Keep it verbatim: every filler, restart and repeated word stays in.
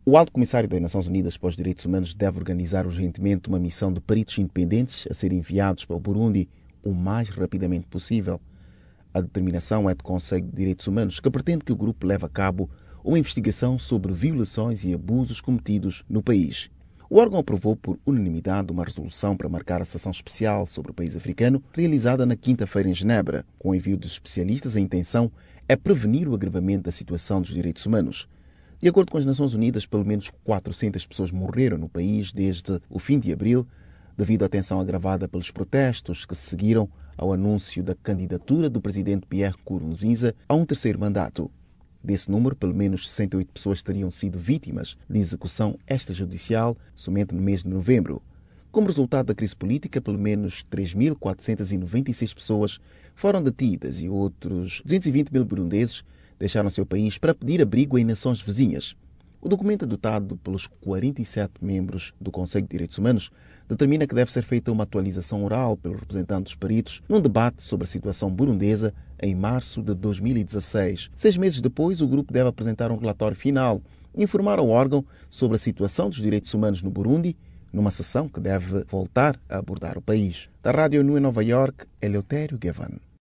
O Alto Comissário das Nações Unidas para os Direitos Humanos deve organizar urgentemente uma missão de peritos independentes a serem enviados para o Burundi o mais rapidamente possível. A determinação é do Conselho de Direitos Humanos, que pretende que o grupo leve a cabo uma investigação sobre violações e abusos cometidos no país. O órgão aprovou por unanimidade uma resolução para marcar a sessão especial sobre o país africano, realizada na quinta-feira em Genebra. Com o envio dos especialistas, a intenção é prevenir o agravamento da situação dos direitos humanos. De acordo com as Nações Unidas, pelo menos quatrocentas pessoas morreram no país desde o fim de abril, devido à tensão agravada pelos protestos que se seguiram ao anúncio da candidatura do presidente Pierre Nkurunziza a um terceiro mandato. Desse número, pelo menos sessenta e oito pessoas teriam sido vítimas de execução extrajudicial somente no mês de novembro. Como resultado da crise política, pelo menos três mil quatrocentas e noventa e seis pessoas foram detidas e outros duzentos e vinte mil burundeses deixaram seu país para pedir abrigo em nações vizinhas. O documento adotado pelos quarenta e sete membros do Conselho de Direitos Humanos determina que deve ser feita uma atualização oral pelos representantes dos peritos num debate sobre a situação burundesa em março de dois mil e dezasseis. Seis meses depois, o grupo deve apresentar um relatório final e informar ao órgão sobre a situação dos direitos humanos no Burundi, numa sessão que deve voltar a abordar o país. Da Rádio Nu em Nova York, Eleutério Gavan.